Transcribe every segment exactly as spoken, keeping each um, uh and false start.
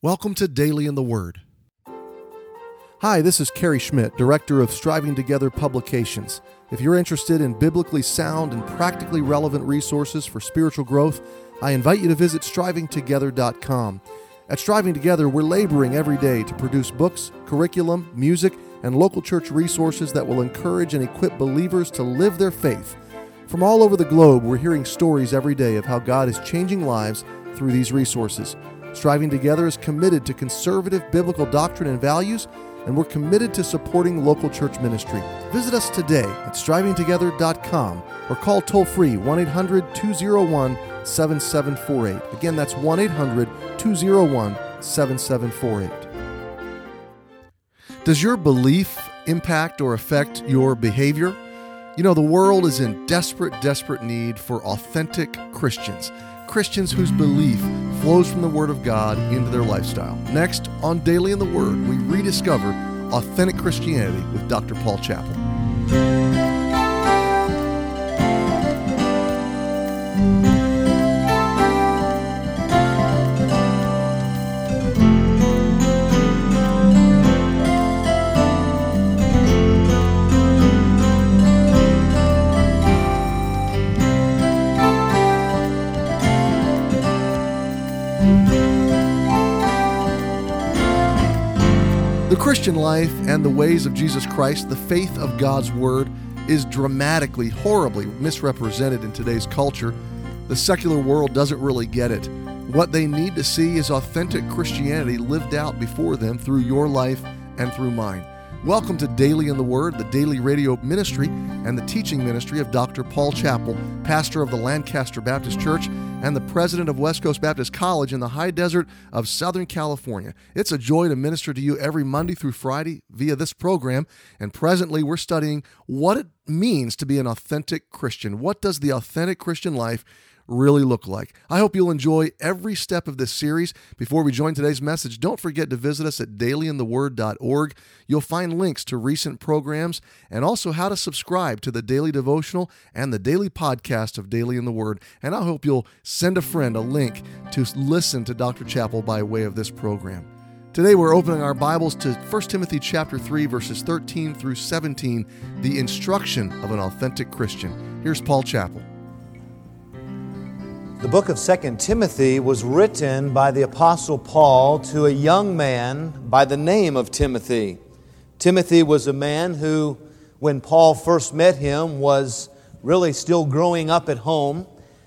Welcome to Daily in the Word. Hi, this is Kerry Schmidt, Director of Striving Together Publications. If you're interested in biblically sound and practically relevant resources for spiritual growth, I invite you to visit striving together dot com. At Striving Together, we're laboring every day to produce books, curriculum, music, and local church resources that will encourage and equip believers to live their faith. From all over the globe, we're hearing stories every day of how God is changing lives through these resources. Striving Together is committed to conservative biblical doctrine and values, and we're committed to supporting local church ministry. Visit us today at striving together dot com or call toll-free one eight hundred two oh one seven seven four eight. Again, that's one eight hundred two oh one seven seven four eight. Does your belief impact or affect your behavior? You know, the world is in desperate, desperate need for authentic Christians. Christians whose belief flows from the Word of God into their lifestyle. Next, on Daily in the Word, we rediscover authentic Christianity with Doctor Paul Chappell. The Christian life and the ways of Jesus Christ, the faith of God's Word, is dramatically, horribly misrepresented in today's culture. The secular world doesn't really get it. What they need to see is authentic Christianity lived out before them through your life and through mine. Welcome to Daily in the Word, the daily radio ministry and the teaching ministry of Doctor Paul Chappell, pastor of the Lancaster Baptist Church and the president of West Coast Baptist College in the high desert of Southern California. It's a joy to minister to you every Monday through Friday via this program, and presently we're studying what it means to be an authentic Christian. What does the authentic Christian life really look like? I hope you'll enjoy every step of this series. Before we join today's message, don't forget to visit us at daily in the word dot org. You'll find links to recent programs and also how to subscribe to the daily devotional and the daily podcast of Daily in the Word. And I hope you'll send a friend a link to listen to Doctor Chappell by way of this program. Today we're opening our Bibles to First Timothy chapter three, verses thirteen through seventeen, the instruction of an authentic Christian. Here's Paul Chappell. The book of Second Timothy was written by the Apostle Paul to a young man by the name of Timothy. Timothy was a man who, when Paul first met him, was really still growing up at home.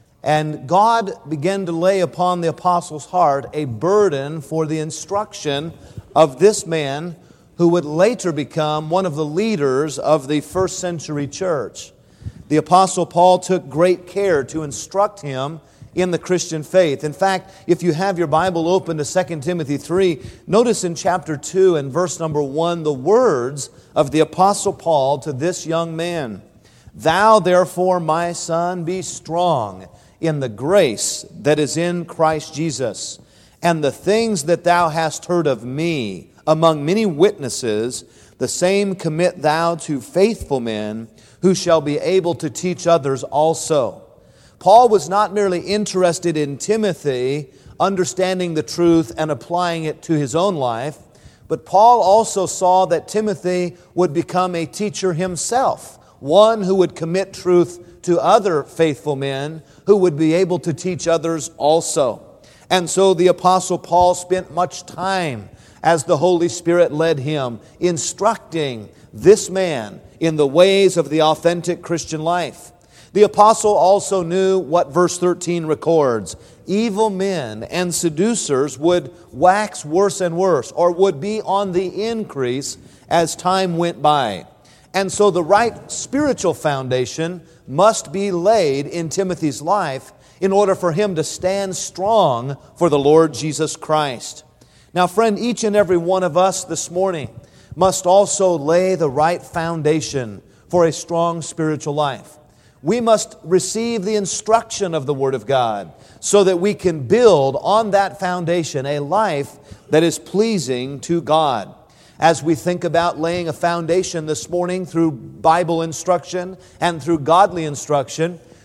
And God began to lay upon the apostle's heart a burden for the instruction of this man who would later become one of the leaders of the first century church. The Apostle Paul took great care to instruct him in the Christian faith. In fact, if you have your Bible open to Second Timothy three, notice in chapter two and verse number one the words of the Apostle Paul to this young man. Thou therefore, my son, be strong in the grace that is in Christ Jesus, and the things that thou hast heard of me among many witnesses, the same commit thou to faithful men who shall be able to teach others also. Paul was not merely interested in Timothy understanding the truth and applying it to his own life, but Paul also saw that Timothy would become a teacher himself, one who would commit truth to other faithful men who would be able to teach others also. And so the Apostle Paul spent much time as the Holy Spirit led him, instructing this man in the ways of the authentic Christian life. The apostle also knew what verse thirteen records. Evil men and seducers would wax worse and worse, or would be on the increase as time went by. And so the right spiritual foundation must be laid in Timothy's life in order for him to stand strong for the Lord Jesus Christ. Now, friend, each and every one of us this morning must also lay the right foundation for a strong spiritual life. We must receive the instruction of the Word of God so that we can build on that foundation a life that is pleasing to God. As we think about laying a foundation this morning through Bible instruction and through godly instruction,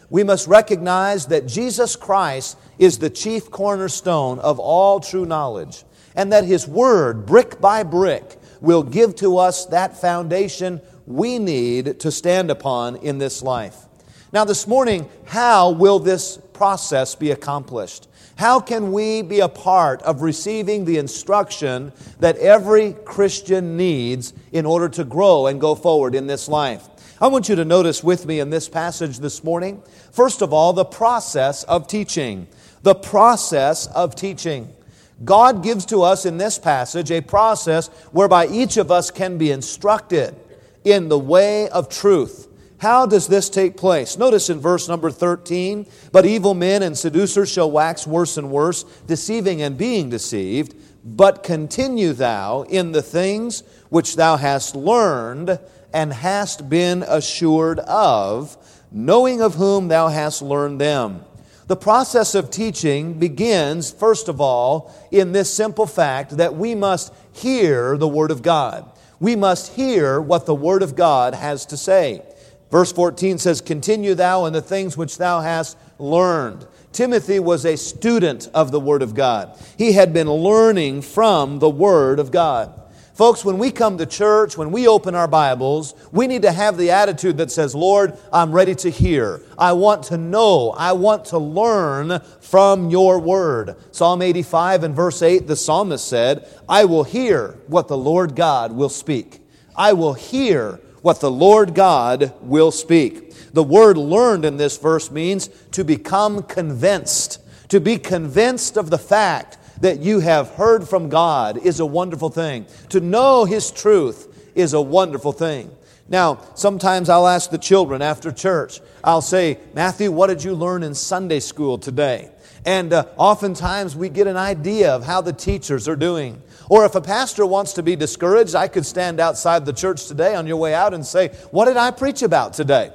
We must recognize that Jesus Christ is the chief cornerstone of all true knowledge, and that His Word, brick by brick, will give to us that foundation we need to stand upon in this life. Now this morning, how will this process be accomplished? How can we be a part of receiving the instruction that every Christian needs in order to grow and go forward in this life? I want you to notice with me in this passage this morning, first of all, the process of teaching. The process of teaching. God gives to us in this passage a process whereby each of us can be instructed in the way of truth. How does this take place? Notice in verse number thirteen, "But evil men and seducers shall wax worse and worse, deceiving and being deceived. But continue thou in the things which thou hast learned and hast been assured of, knowing of whom thou hast learned them." The process of teaching begins, first of all, in this simple fact that we must hear the Word of God. We must hear what the Word of God has to say. Verse fourteen says, "Continue thou in the things which thou hast learned." Timothy was a student of the Word of God. He had been learning from the Word of God. Folks, when we come to church, when we open our Bibles, we need to have the attitude that says, "Lord, I'm ready to hear. I want to know. I want to learn from your Word." Psalm eighty-five and verse eight, the psalmist said, "I will hear what the Lord God will speak." I will hear what the Lord God will speak. The word learned in this verse means to become convinced. To be convinced of the fact that you have heard from God is a wonderful thing. To know His truth is a wonderful thing. Now, sometimes I'll ask the children after church, I'll say, "Matthew, what did you learn in Sunday school today?" And uh, oftentimes we get an idea of how the teachers are doing. Or if a pastor wants to be discouraged, I could stand outside the church today on your way out and say, "What did I preach about today?"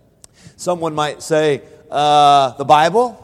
Someone might say, uh, the Bible,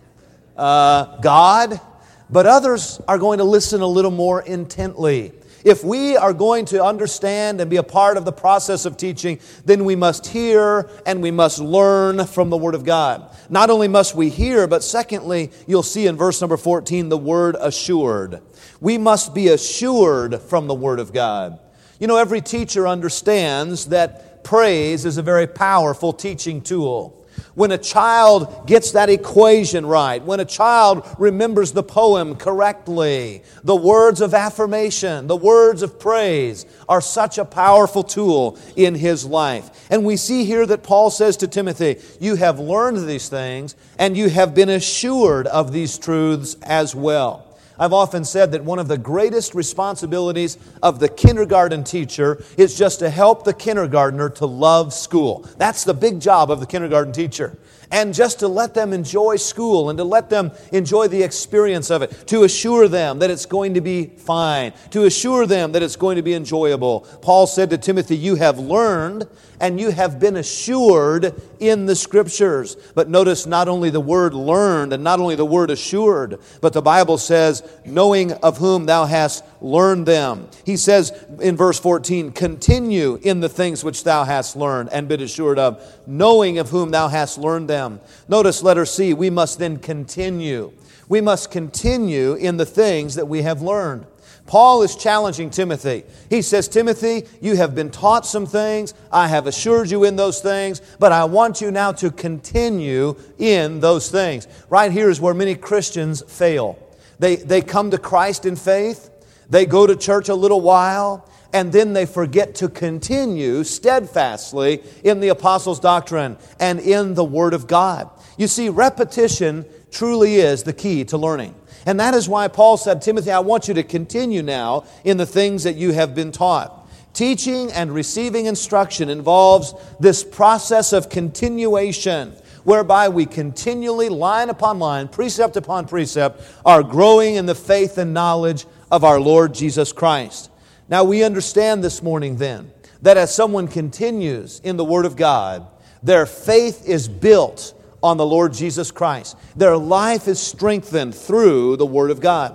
uh, God, but others are going to listen a little more intently. If we are going to understand and be a part of the process of teaching, then we must hear and we must learn from the Word of God. Not only must we hear, but secondly, you'll see in verse number fourteen the word assured. We must be assured from the Word of God. You know, every teacher understands that praise is a very powerful teaching tool. When a child gets that equation right, when a child remembers the poem correctly, the words of affirmation, the words of praise are such a powerful tool in his life. And we see here that Paul says to Timothy, "You have learned these things and you have been assured of these truths as well." I've often said that one of the greatest responsibilities of the kindergarten teacher is just to help the kindergartner to love school. That's the big job of the kindergarten teacher. And just to let them enjoy school and to let them enjoy the experience of it, to assure them that it's going to be fine, to assure them that it's going to be enjoyable. Paul said to Timothy, "You have learned and you have been assured in the Scriptures." But notice not only the word learned and not only the word assured, but the Bible says, "Knowing of whom thou hast learned them." He says in verse fourteen, "Continue in the things which thou hast learned and been assured of, knowing of whom thou hast learned them." Notice letter C, we must then continue. We must continue in the things that we have learned. Paul is challenging Timothy. He says, "Timothy, you have been taught some things. I have assured you in those things, but I want you now to continue in those things." Right here is where many Christians fail. They, they come to Christ in faith, they go to church a little while, and then they forget to continue steadfastly in the apostles' doctrine and in the Word of God. You see, repetition truly is the key to learning. And that is why Paul said, "Timothy, I want you to continue now in the things that you have been taught." Teaching and receiving instruction involves this process of continuation, whereby we continually, line upon line, precept upon precept, are growing in the faith and knowledge of our Lord Jesus Christ. Now we understand this morning then, that as someone continues in the Word of God, their faith is built on the Lord Jesus Christ. Their life is strengthened through the Word of God.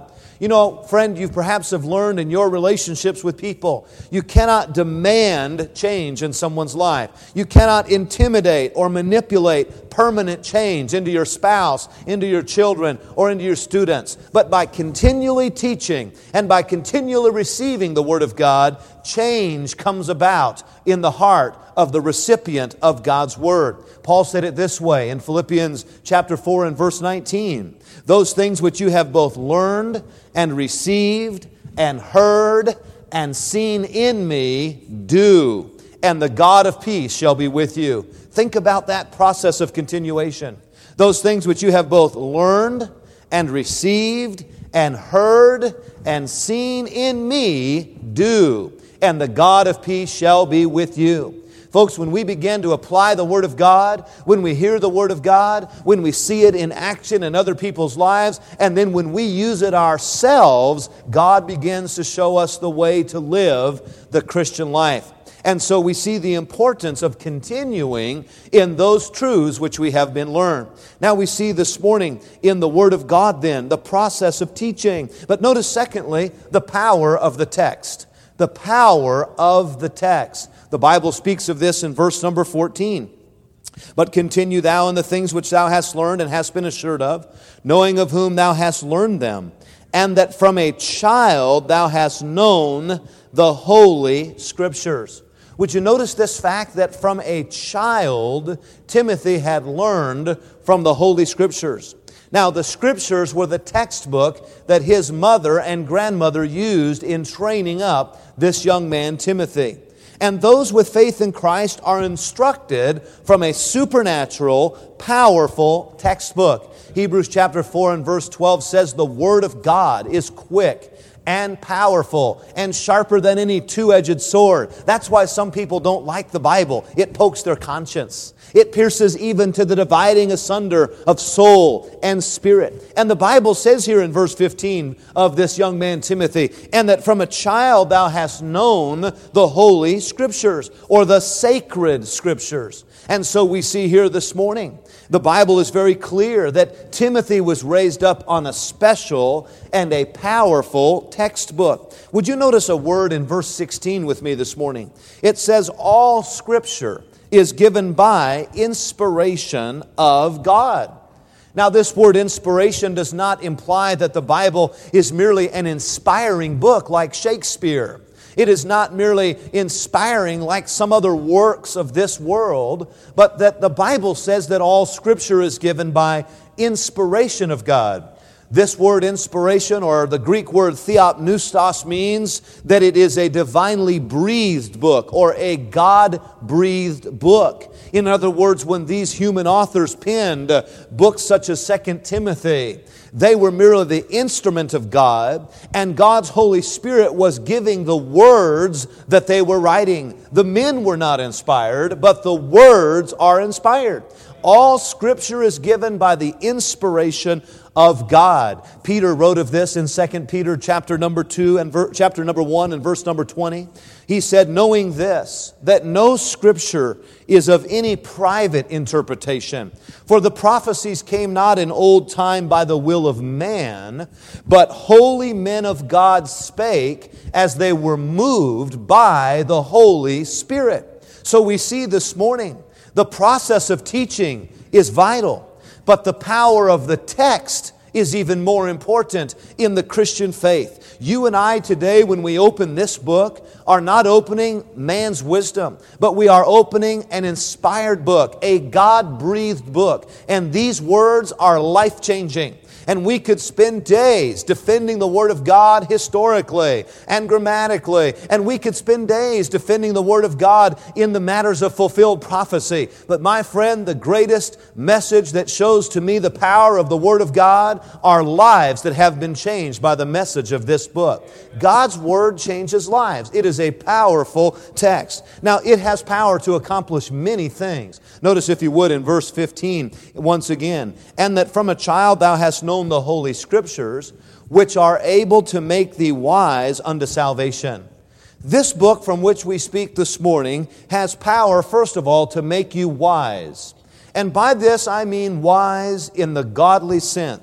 You know, friend, you perhaps have learned in your relationships with people, you cannot demand change in someone's life. You cannot intimidate or manipulate permanent change into your spouse, into your children, or into your students. But by continually teaching and by continually receiving the Word of God, change comes about in the heart of the recipient of God's Word. Paul said it this way in Philippians chapter four and verse nineteen. Those things which you have both learned and received and heard and seen in me, do, and the God of peace shall be with you. Think about that process of continuation. Those things which you have both learned and received and heard and seen in me, do, and the God of peace shall be with you. Folks, when we begin to apply the Word of God, when we hear the Word of God, when we see it in action in other people's lives, and then when we use it ourselves, God begins to show us the way to live the Christian life. And so we see the importance of continuing in those truths which we have been learned. Now we see this morning in the Word of God then, the process of teaching. But notice secondly, the power of the text. The power of the text. The Bible speaks of this in verse number fourteen. But continue thou in the things which thou hast learned and hast been assured of, knowing of whom thou hast learned them, and that from a child thou hast known the Holy Scriptures. Would you notice this fact that from a child Timothy had learned from the Holy Scriptures? Now, the Scriptures were the textbook that his mother and grandmother used in training up this young man, Timothy. And those with faith in Christ are instructed from a supernatural, powerful textbook. Hebrews chapter four and verse twelve says, the Word of God is quick and powerful and sharper than any two-edged sword. That's why some people don't like the Bible. It pokes their conscience. It pierces even to the dividing asunder of soul and spirit. And the Bible says here in verse fifteen of this young man Timothy, and that from a child thou hast known the Holy Scriptures, or the sacred Scriptures. And so we see here this morning, the Bible is very clear that Timothy was raised up on a special and a powerful textbook. Would you notice a word in verse sixteen with me this morning? It says, all Scripture is given by inspiration of God. Now, this word inspiration does not imply that the Bible is merely an inspiring book like Shakespeare. It is not merely inspiring like some other works of this world, but that the Bible says that all Scripture is given by inspiration of God. This word inspiration, or the Greek word theopneustos, means that it is a divinely breathed book or a God-breathed book. In other words, when these human authors penned books such as Second Timothy, they were merely the instrument of God, and God's Holy Spirit was giving the words that they were writing. The men were not inspired, but the words are inspired. All Scripture is given by the inspiration of God. Peter wrote of this in Second Peter chapter number two and ver- chapter number one and verse number twenty. He said, knowing this, that no Scripture is of any private interpretation. For the prophecies came not in old time by the will of man, but holy men of God spake as they were moved by the Holy Spirit. So we see this morning, the process of teaching is vital, but the power of the text is even more important in the Christian faith. You and I today, when we open this book, are not opening man's wisdom, but we are opening an inspired book, a God-breathed book. And these words are life-changing. And we could spend days defending the Word of God historically and grammatically. And we could spend days defending the Word of God in the matters of fulfilled prophecy. But my friend, the greatest message that shows to me the power of the Word of God are lives that have been changed by the message of this book. God's Word changes lives. It is a powerful text. Now, it has power to accomplish many things. Notice, if you would, in verse fifteen, once again, and that from a child thou hast known the Holy Scriptures, which are able to make thee wise unto salvation. This book from which we speak this morning has power, first of all, to make you wise. And by this I mean wise in the godly sense.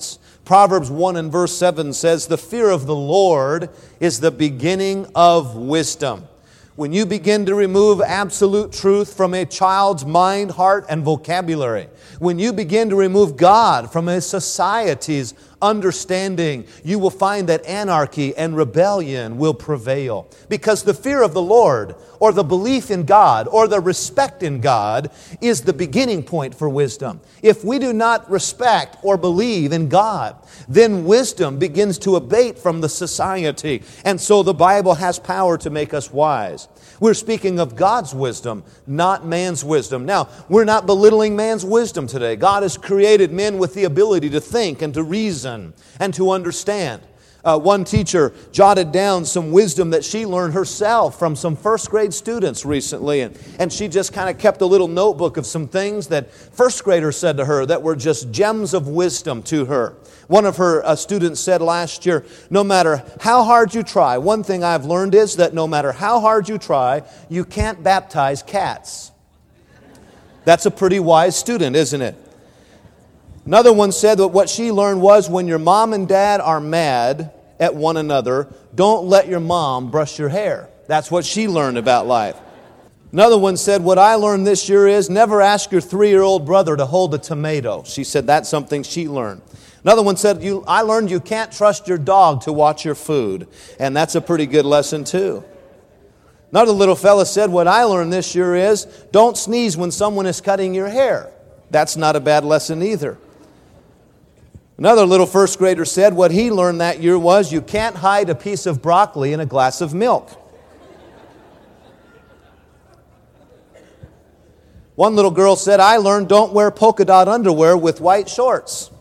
Proverbs one and verse seven says, "The fear of the Lord is the beginning of wisdom." When you begin to remove absolute truth from a child's mind, heart, and vocabulary, when you begin to remove God from a society's understanding, you will find that anarchy and rebellion will prevail. Because the fear of the Lord, or the belief in God, or the respect in God, is the beginning point for wisdom. If we do not respect or believe in God, then wisdom begins to abate from the society. And so the Bible has power to make us wise. We're speaking of God's wisdom, not man's wisdom. Now, we're not belittling man's wisdom today. God has created men with the ability to think and to reason and to understand. Uh, one teacher jotted down some wisdom that she learned herself from some first grade students recently. And, and she just kind of kept a little notebook of some things that first graders said to her that were just gems of wisdom to her. One of her uh, students said last year, "No matter how hard you try, one thing I've learned is that no matter how hard you try, you can't baptize cats." That's a pretty wise student, isn't it? Another one said that what she learned was, when your mom and dad are mad at one another, don't let your mom brush your hair. That's what she learned about life. Another one said, "What I learned this year is never ask your three-year-old brother to hold a tomato." She said that's something she learned. Another one said, you, I learned you can't trust your dog to watch your food. And that's a pretty good lesson too. Another little fella said, "What I learned this year is don't sneeze when someone is cutting your hair." That's not a bad lesson either. Another little first grader said what he learned that year was you can't hide a piece of broccoli in a glass of milk. One little girl said, "I learned don't wear polka dot underwear with white shorts."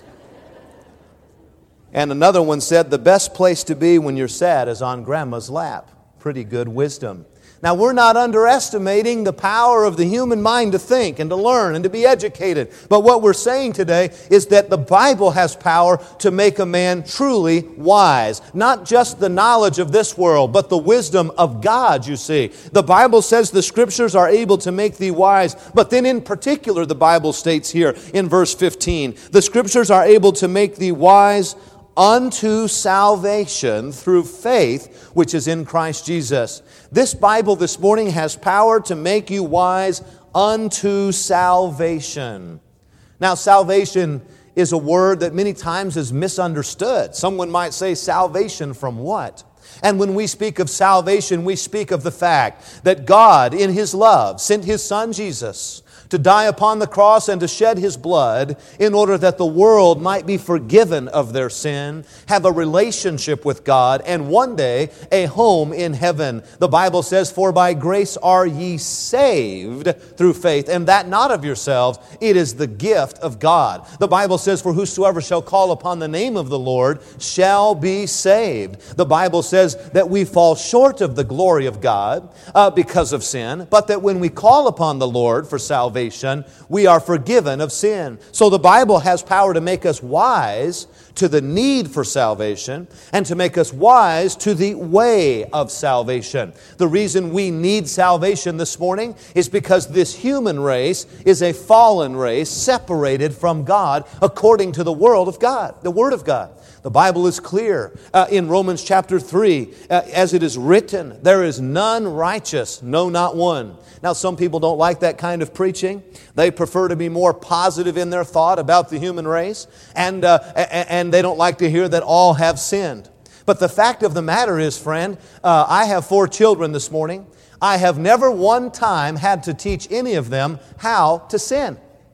And another one said, "The best place to be when you're sad is on grandma's lap." Pretty good wisdom. Now, we're not underestimating the power of the human mind to think and to learn and to be educated. But what we're saying today is that the Bible has power to make a man truly wise. Not just the knowledge of this world, but the wisdom of God, you see. The Bible says the Scriptures are able to make thee wise. But then in particular, the Bible states here in verse fifteen, the Scriptures are able to make thee wise unto salvation through faith, which is in Christ Jesus. This Bible this morning has power to make you wise unto salvation. Now, salvation is a word that many times is misunderstood. Someone might say, salvation from what? And when we speak of salvation, we speak of the fact that God, in His love, sent His Son Jesus to die upon the cross and to shed His blood in order that the world might be forgiven of their sin, have a relationship with God, and one day a home in heaven. The Bible says, "For by grace are ye saved through faith, and that not of yourselves, it is the gift of God." The Bible says, "For whosoever shall call upon the name of the Lord shall be saved." The Bible says that we fall short of the glory of God uh, because of sin, but that when we call upon the Lord for salvation, we are forgiven of sin. So the Bible has power to make us wise to the need for salvation and to make us wise to the way of salvation. The reason we need salvation this morning is because this human race is a fallen race separated from God according to the world of God, the Word of God. The Bible is clear uh, in Romans chapter three, uh, as it is written, "There is none righteous, no, not one." Now, some people don't like that kind of preaching. They prefer to be more positive in their thought about the human race, and, uh, and they don't like to hear that all have sinned. But the fact of the matter is, friend, uh, I have four children this morning. I have never one time had to teach any of them how to sin.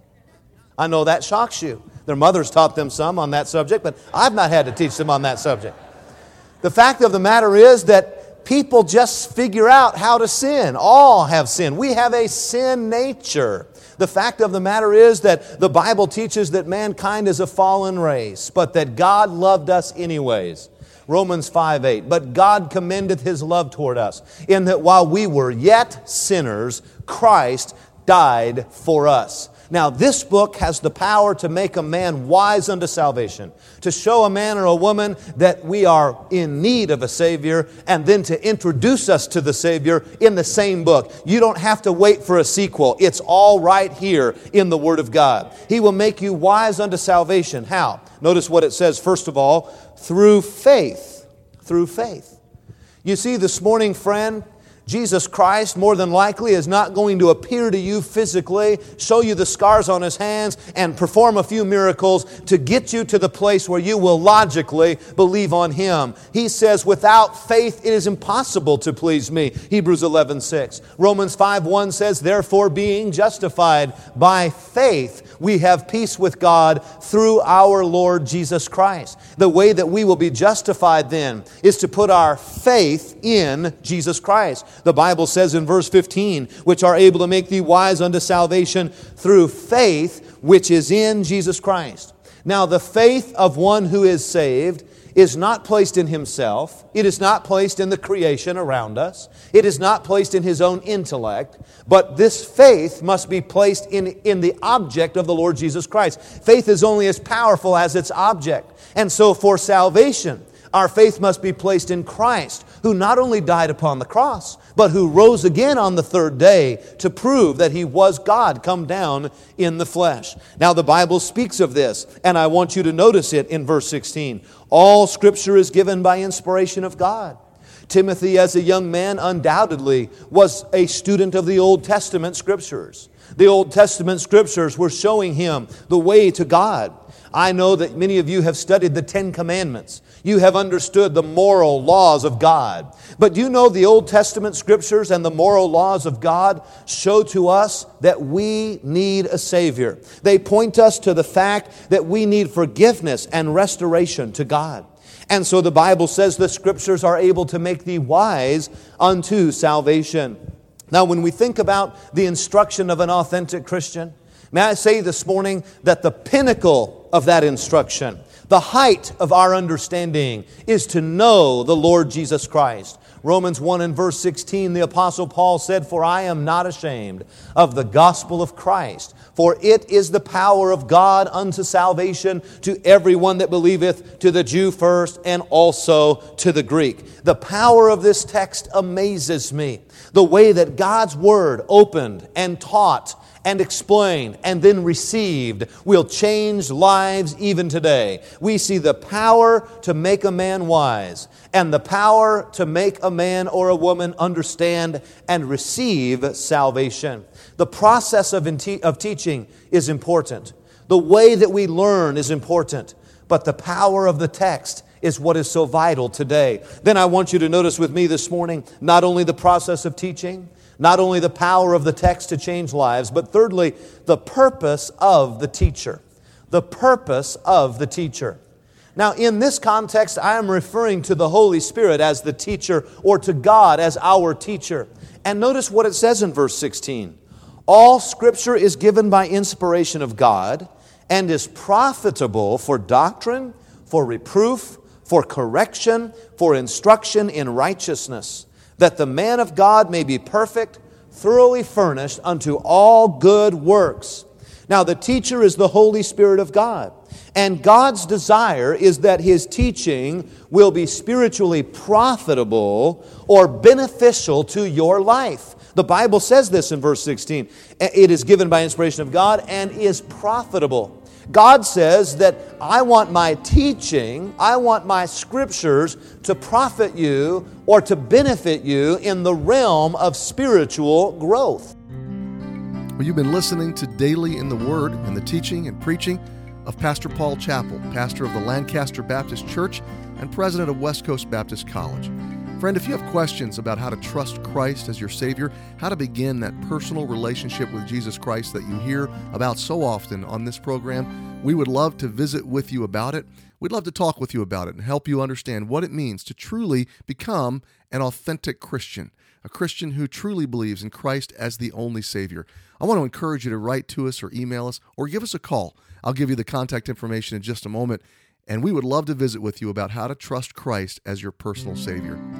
I know that shocks you. Their mothers taught them some on that subject, but I've not had to teach them on that subject. The fact of the matter is that people just figure out how to sin. All have sinned. We have a sin nature. The fact of the matter is that the Bible teaches that mankind is a fallen race, but that God loved us anyways. Romans five eight, "But God commendeth His love toward us, in that while we were yet sinners, Christ died for us." Now, this book has the power to make a man wise unto salvation, to show a man or a woman that we are in need of a Savior, and then to introduce us to the Savior in the same book. You don't have to wait for a sequel. It's all right here in the Word of God. He will make you wise unto salvation. How? Notice what it says, first of all, through faith. Through faith. You see, this morning, friend, Jesus Christ, more than likely, is not going to appear to you physically, show you the scars on His hands, and perform a few miracles to get you to the place where you will logically believe on Him. He says, without faith it is impossible to please me. Hebrews eleven six. Romans five one says, therefore being justified by faith, we have peace with God through our Lord Jesus Christ. The way that we will be justified then is to put our faith in Jesus Christ. The Bible says in verse fifteen, which are able to make thee wise unto salvation through faith which is in Jesus Christ. Now the faith of one who is saved is not placed in himself. It is not placed in the creation around us. It is not placed in his own intellect. But this faith must be placed in, in the object of the Lord Jesus Christ. Faith is only as powerful as its object. And so for salvation, our faith must be placed in Christ, who not only died upon the cross, but who rose again on the third day to prove that He was God come down in the flesh. Now the Bible speaks of this, and I want you to notice it in verse sixteen. All Scripture is given by inspiration of God. Timothy, as a young man, undoubtedly was a student of the Old Testament Scriptures. The Old Testament Scriptures were showing him the way to God. I know that many of you have studied the Ten Commandments. You have understood the moral laws of God. But do you know the Old Testament Scriptures and the moral laws of God show to us that we need a Savior. They point us to the fact that we need forgiveness and restoration to God. And so the Bible says the Scriptures are able to make thee wise unto salvation. Now, when we think about the instruction of an authentic Christian, may I say this morning that the pinnacle of that instruction, the height of our understanding, is to know the Lord Jesus Christ. Romans one and verse sixteen, the Apostle Paul said, "For I am not ashamed of the gospel of Christ, for it is the power of God unto salvation to everyone that believeth, to the Jew first, and also to the Greek." The power of this text amazes me. The way that God's Word opened and taught and explained and then received will change lives even today. We see the power to make a man wise and the power to make a man or a woman understand and receive salvation. The process of, te- of teaching is important. The way that we learn is important. But the power of the text is what is so vital today. Then I want you to notice with me this morning not only the process of teaching, not only the power of the text to change lives, but thirdly, the purpose of the teacher. The purpose of the teacher. Now, in this context, I am referring to the Holy Spirit as the teacher, or to God as our teacher. And notice what it says in verse sixteen. All Scripture is given by inspiration of God and is profitable for doctrine, for reproof, for correction, for instruction in righteousness, that the man of God may be perfect, thoroughly furnished unto all good works. Now, the teacher is the Holy Spirit of God. And God's desire is that His teaching will be spiritually profitable or beneficial to your life. The Bible says this in verse sixteen. It is given by inspiration of God and is profitable. God says that I want my teaching, I want my Scriptures to profit you or to benefit you in the realm of spiritual growth. Well, you've been listening to Daily in the Word and the teaching and preaching of Pastor Paul Chappell, pastor of the Lancaster Baptist Church and president of West Coast Baptist College. Friend, if you have questions about how to trust Christ as your Savior, how to begin that personal relationship with Jesus Christ that you hear about so often on this program, we would love to visit with you about it. We'd love to talk with you about it and help you understand what it means to truly become an authentic Christian, a Christian who truly believes in Christ as the only Savior. I want to encourage you to write to us or email us or give us a call. I'll give you the contact information in just a moment. And we would love to visit with you about how to trust Christ as your personal Savior.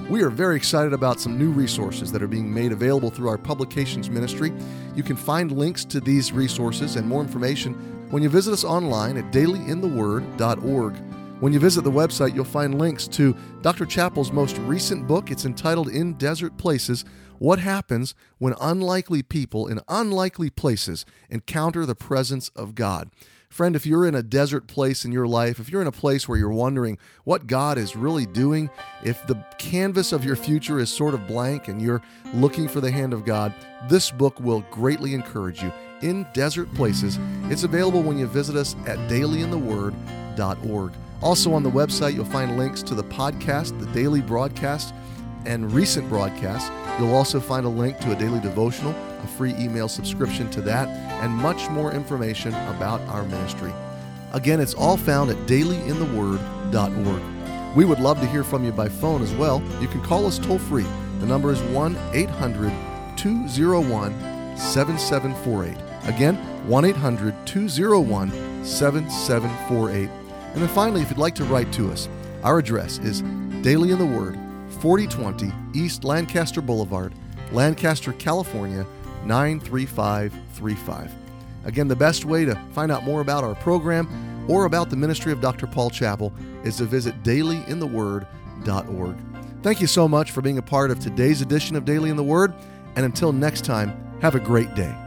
We are very excited about some new resources that are being made available through our publications ministry. You can find links to these resources and more information when you visit us online at daily in the word dot org. When you visit the website, you'll find links to Doctor Chappell's most recent book. It's entitled In Desert Places: What Happens When Unlikely People in Unlikely Places Encounter the Presence of God. Friend, if you're in a desert place in your life, if you're in a place where you're wondering what God is really doing, if the canvas of your future is sort of blank and you're looking for the hand of God, this book will greatly encourage you. In Desert Places. It's available when you visit us at daily in the word dot org. Also on the website, you'll find links to the podcast, the daily broadcast, and recent broadcasts. You'll also find a link to a daily devotional, a free email subscription to that, and much more information about our ministry. Again, it's all found at daily in the word dot org. We would love to hear from you by phone as well. You can call us toll free. The number is one eight hundred two oh one seven seven four eight. Again, one eight hundred two oh one seven seven four eight. And then finally, if you'd like to write to us, our address is Daily in the Word, forty twenty East Lancaster Boulevard, Lancaster, California, nine three five three five. Again, the best way to find out more about our program or about the ministry of Doctor Paul Chappell is to visit daily in the word dot org. Thank you so much for being a part of today's edition of Daily in the Word, and until next time, have a great day.